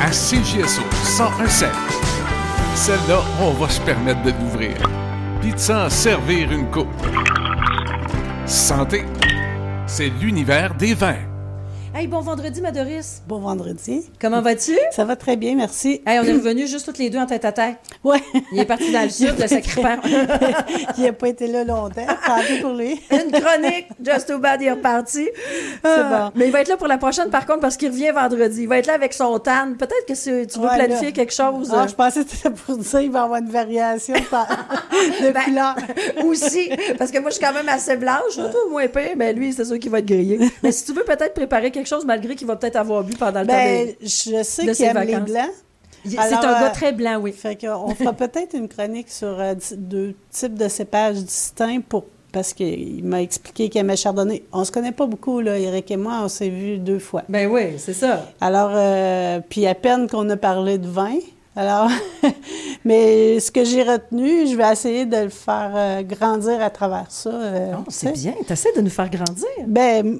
à CJSO 101.7. Celle-là, on va se permettre de l'ouvrir. Puis de s'en servir une coupe. Santé, c'est l'univers des vins. Hey, bon vendredi, ma Doris. Bon vendredi. Comment vas-tu? Ça va très bien, merci. Hey, on est revenus juste toutes les deux en tête à tête. Ouais. Il est parti dans le sud, le sacré-père. Il n'a pas été là longtemps. Tant pis pour lui. Une chronique, Just Too Bad, il est reparti. C'est bon. Mais il va être là pour la prochaine, par contre, parce qu'il revient vendredi. Il va être là avec son tan. Peut-être que tu veux planifier quelque chose. Ah, je pensais que c'était pour dire qu'il va y avoir une variation de couleur. Aussi, parce que moi, je suis quand même assez blanche, surtout moins pire, mais lui, c'est sûr qu'il va être grillé. Mais si tu veux peut-être préparer quelque chose, malgré qu'il va peut-être avoir bu pendant le temps je sais de qu'il ses aime vacances. les blancs. C'est un gars très blanc, oui. Fait qu'on fera peut-être une chronique sur deux types de cépages distincts parce qu'il m'a expliqué qu'il aimait Chardonnay. On se connaît pas beaucoup, là, Eric et moi, on s'est vus 2 fois. Ben oui, c'est ça. Alors, puis à peine qu'on a parlé de vin. Alors, mais ce que j'ai retenu, je vais essayer de le faire grandir à travers ça. C'est bien, tu essaies de nous faire grandir. Ben,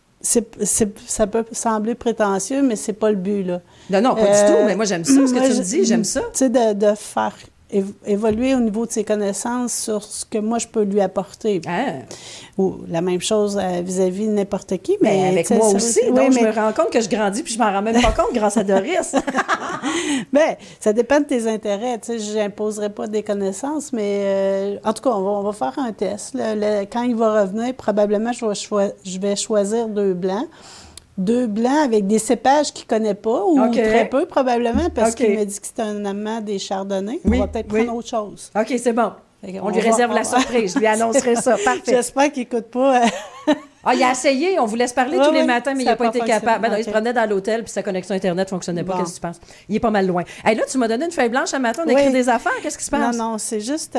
ça peut sembler prétentieux, mais c'est pas le but, là. Non, pas du tout, mais moi, j'aime ça, ce que tu me dis, j'aime ça. Tu sais, de faire évoluer au niveau de ses connaissances sur ce que moi, je peux lui apporter. Ou la même chose vis-à-vis de n'importe qui, mais... avec moi aussi, donc je me rends compte que je grandis, puis je m'en rends même pas compte grâce à Doris. Bien, ça dépend de tes intérêts, tu sais, je n'imposerai pas des connaissances, mais en tout cas, on va faire un test. Quand il va revenir, probablement, je vais choisir 2 blancs. 2 blancs avec des cépages qu'il ne connaît pas, ou très peu probablement, parce qu'il m'a dit que c'est un amant des chardonnays. On va peut-être prendre autre chose. OK, c'est bon. On lui réserve la surprise. Je lui annoncerai ça. Parfait. J'espère qu'il n'écoute pas. Il a essayé. On vous laisse parler tous les matins, mais il n'a pas été capable. Ben non, il se Okay. promenait dans l'hôtel, puis sa connexion Internet ne fonctionnait pas. Qu'est-ce que tu penses? Il est pas mal loin. Hey, là, tu m'as donné une feuille blanche un matin. On a écrit des affaires. Qu'est-ce qui se passe? Non, c'est juste...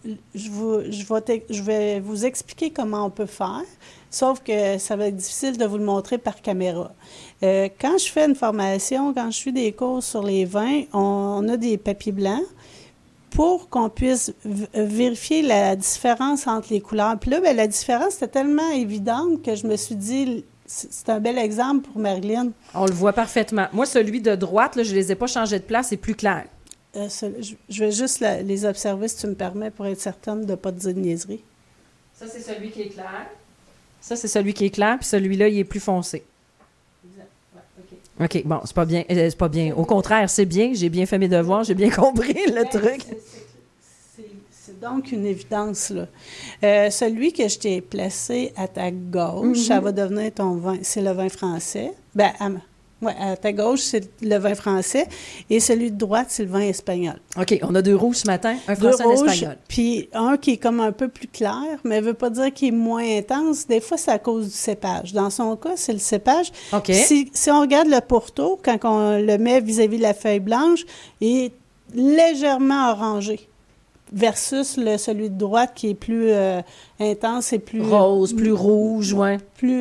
je vais vous expliquer comment on peut faire, sauf que ça va être difficile de vous le montrer par caméra. Quand je fais une formation, quand je suis des cours sur les vins, on a des papiers blancs pour qu'on puisse vérifier la différence entre les couleurs. Puis là, la différence était tellement évidente que je me suis dit, c'est un bel exemple pour Marilyn. On le voit parfaitement. Moi, celui de droite, là, je ne les ai pas changés de place, c'est plus clair. Je vais juste les observer, si tu me permets, pour être certaine de ne pas te dire de niaiserie. Ça, c'est celui qui est clair. Ça, c'est celui qui est clair, puis celui-là, il est plus foncé. Exact. Ouais, OK, bon, c'est pas bien. C'est pas bien. Au contraire, c'est bien. J'ai bien fait mes devoirs, j'ai bien compris le truc. C'est donc une évidence, là. Celui que je t'ai placé à ta gauche, ça va devenir ton vin. C'est le vin français. Ben, à ta gauche, c'est le vin français. Et celui de droite, c'est le vin espagnol. OK, on a 2 rouges ce matin, un français et un espagnol. Puis un qui est comme un peu plus clair, mais ne veut pas dire qu'il est moins intense. Des fois, c'est à cause du cépage. Dans son cas, c'est le cépage. OK. Si on regarde le pourtour, quand on le met vis-à-vis de la feuille blanche, il est légèrement orangé versus celui de droite qui est plus intense et plus... Rose, plus rouge, ouais. Plus...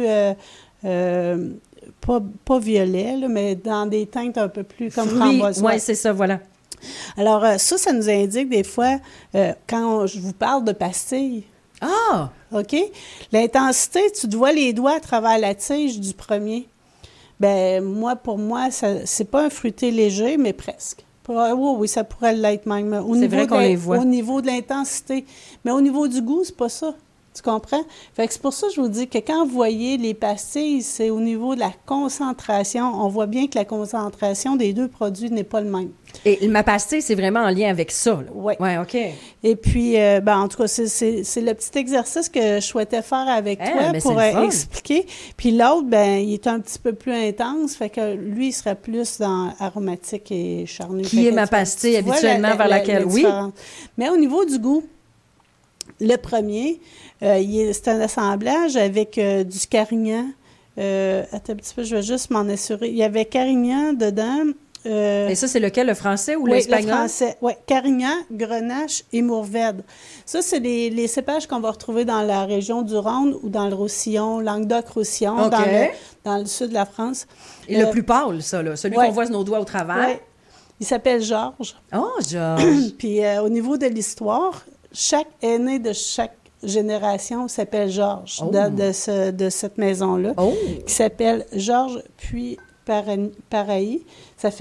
pas violet, là, mais dans des teintes un peu plus comme framboise. Oui, c'est ça, voilà. Alors, ça nous indique des fois, quand je vous parle de pastilles, OK? L'intensité, tu te vois les doigts à travers la tige du premier. Bien, pour moi, c'est pas un fruité léger, mais presque. Oui, ça pourrait l'être même. C'est vrai qu'on les voit. Au niveau de l'intensité. Mais au niveau du goût, c'est pas ça. Tu comprends? Fait que c'est pour ça que je vous dis que quand vous voyez les pastilles, c'est au niveau de la concentration. On voit bien que la concentration des 2 produits n'est pas le même. Et ma pastille, c'est vraiment en lien avec ça. Oui. Oui, OK. Et puis, en tout cas, c'est le petit exercice que je souhaitais faire avec toi pour expliquer. Puis l'autre, il est un petit peu plus intense, fait que lui, il serait plus dans aromatique et charnu. Qui est ma pastille habituellement vers laquelle, oui. Mais au niveau du goût, le premier, c'est un assemblage avec du Carignan. Attends un petit peu, je vais juste m'en assurer. Il y avait Carignan dedans. Et ça, c'est lequel, le français ou l'espagnol? Le français, oui. Carignan, Grenache et Mourvèdre. Ça, c'est les cépages qu'on va retrouver dans la région du Rhône ou dans le Roussillon, Languedoc-Roussillon, dans le sud de la France. Et le plus pâle, ça, là, celui qu'on voit nos doigts au travers. Oui. Il s'appelle Georges. Oh, Georges! Puis au niveau de l'histoire, chaque aîné de chaque génération s'appelle Georges de cette maison-là, qui s'appelle Georges puis Parailly. Ça fait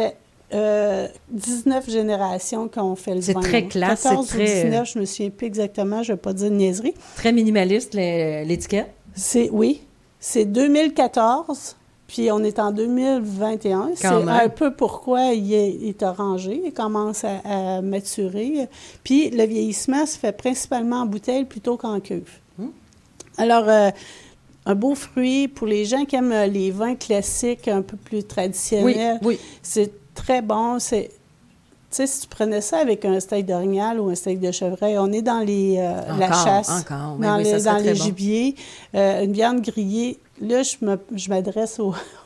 19 générations qui ont fait le vin. C'est très classe, 14 c'est ou très... 19, je me souviens plus exactement, je ne vais pas dire de niaiserie. Très minimaliste, l'étiquette. Oui, c'est 2014, puis on est en 2021. C'est un peu pourquoi il est orangé, il commence à maturer. Puis le vieillissement se fait principalement en bouteille plutôt qu'en cuve. Alors, un beau fruit pour les gens qui aiment les vins classiques un peu plus traditionnels. Oui. C'est très bon. Tu sais, si tu prenais ça avec un steak d'orignal ou un steak de chevreuil, on est dans la chasse, dans les gibiers, une viande grillée. Là, je m'adresse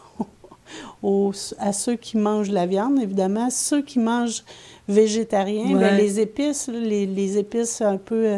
à ceux qui mangent la viande, évidemment. Ceux qui mangent végétarien, bien, les épices, les épices un peu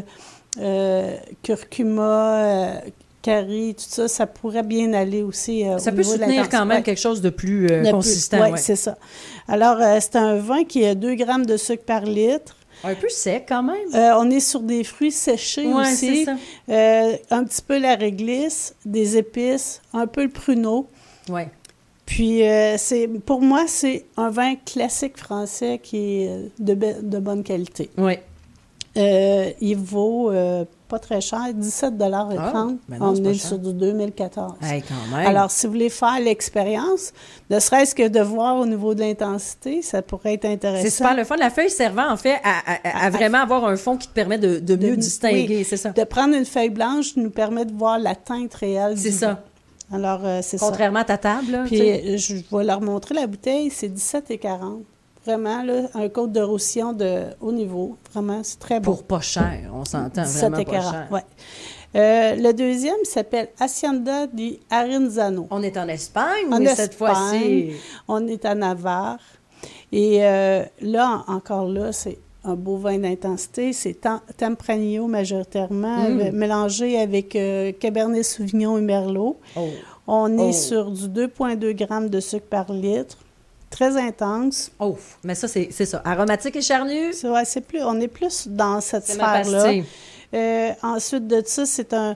curcuma, curry, tout ça, ça pourrait bien aller aussi ça peut soutenir quand même quelque chose de plus consistant. Oui, c'est ça. Alors, c'est un vin qui a 2 grammes de sucre par litre. Un peu sec quand même. On est sur des fruits séchés aussi. C'est ça. Un petit peu la réglisse, des épices, un peu le pruneau. Oui. Puis, pour moi, c'est un vin classique français qui est de bonne qualité. Oui. Il vaut pas très cher, 17,30 $. On est sur du 2014. Hey, quand même. Alors, si vous voulez faire l'expérience, ne serait-ce que de voir au niveau de l'intensité, ça pourrait être intéressant. C'est super le fun. La feuille servant, en fait, à vraiment avoir un fond qui te permet de mieux distinguer, oui, c'est ça. De prendre une feuille blanche nous permet de voir la teinte réelle du vin. Alors, c'est ça. Contrairement à ta table, là. Puis, je vais leur montrer la bouteille, c'est 17,40 $. Vraiment, là, un côte de roussillon de haut niveau. Vraiment, c'est très bon. Pour pas cher, on s'entend vraiment pas cher. Ouais. Le deuxième s'appelle Hacienda di Arinzano. On est en Espagne, cette fois-ci. On est à Navarre. Et là, encore là, c'est un beau vin d'intensité. C'est Tempranillo majoritairement, mélangé avec Cabernet Sauvignon et Merlot. On est sur du 2,2 grammes de sucre par litre. Très intense. Oh, mais ça, c'est ça. Aromatique et charnu. On est plus dans cette sphère-là. Ensuite de ça, c'est un...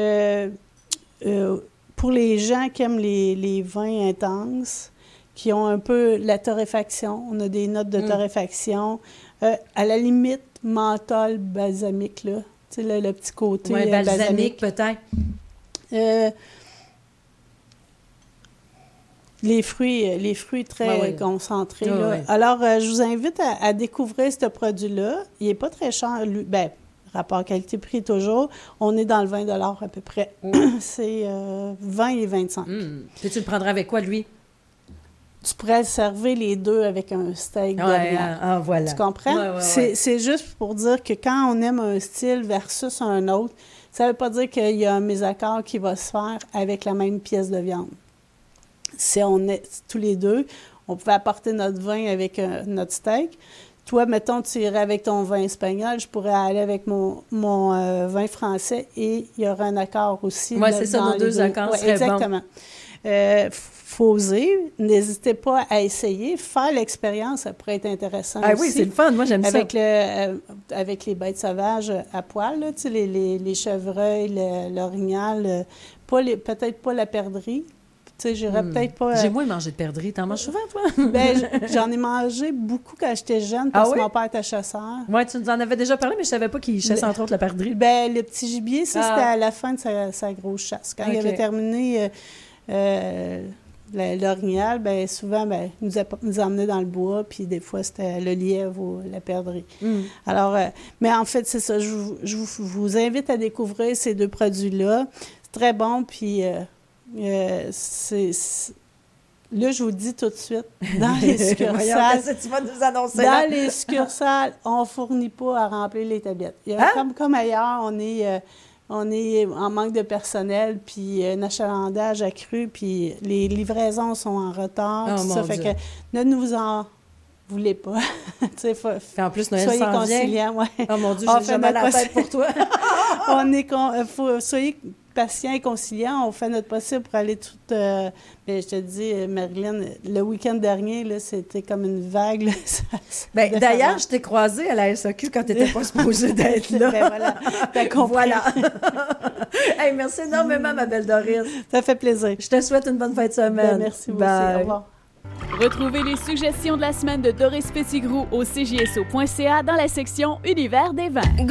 pour les gens qui aiment les vins intenses, qui ont un peu la torréfaction, on a des notes de torréfaction. À la limite, menthol balsamique, là. Tu sais, le petit côté balsamique, peut-être. Les fruits très concentrés. Là. Alors, je vous invite à découvrir ce produit-là. Il n'est pas très cher. Rapport qualité-prix toujours. On est dans le 20 $ à peu près. C'est 20 et 25. Et tu le prendrais avec quoi, lui? Tu pourrais servir les deux avec un steak d'orignal. Voilà. Tu comprends? C'est juste pour dire que quand on aime un style versus un autre, ça ne veut pas dire qu'il y a un mésaccord qui va se faire avec la même pièce de viande. Si on est tous les deux, on pouvait apporter notre vin avec notre steak. Toi, mettons, tu irais avec ton vin espagnol, je pourrais aller avec mon vin français et il y aura un accord aussi. Oui, c'est ça, nos deux accords seraient exactement. Faut oser, n'hésitez pas à essayer, faire l'expérience, ça pourrait être intéressant aussi. Oui, c'est le fun, moi j'aime ça. Avec les bêtes sauvages à poil, là, tu sais, les chevreuils, l'orignal, peut-être pas la perdrix. Tu sais, j'irais peut-être pas... J'ai moins mangé de perdrix. T'en manges souvent, toi? J'en ai mangé beaucoup quand j'étais jeune parce que mon père était chasseur. Oui, tu nous en avais déjà parlé, mais je savais pas qu'il chassait entre autres la perdrix. Le petit gibier, ça, c'était à la fin de sa grosse chasse. Quand il avait terminé l'orignal, souvent, il nous emmenait dans le bois, puis des fois, c'était le lièvre ou la perdrix. Alors, mais en fait, c'est ça. Je vous invite à découvrir ces deux produits-là. C'est très bon, puis... Là, je vous dis tout de suite, dans les succursales, tu vas nous annoncer dans les succursales, on ne fournit pas à remplir les tablettes. Il y a, comme ailleurs, on est en manque de personnel, puis un achalandage accru, puis les livraisons sont en retard. Ça fait que ne nous en voulez pas. En plus, Noël soyez s'en conciliants. Ouais. Oh mon Dieu, j'ai jamais la tête pour toi. Soyez patients et conciliants. On fait notre possible pour aller tout... mais je te dis, Marilyn, le week-end dernier, là, c'était comme une vague. Là, d'ailleurs, je t'ai croisée à la SAQ quand tu n'étais pas supposée d'être là. Voilà. T'as compris. Voilà. Hey, merci énormément, ma belle Doris. Ça fait plaisir. Je te souhaite une bonne fin de semaine. Merci beaucoup. Au revoir. Retrouvez les suggestions de la semaine de Doris Petitgrou au cjso.ca dans la section Univers des vins.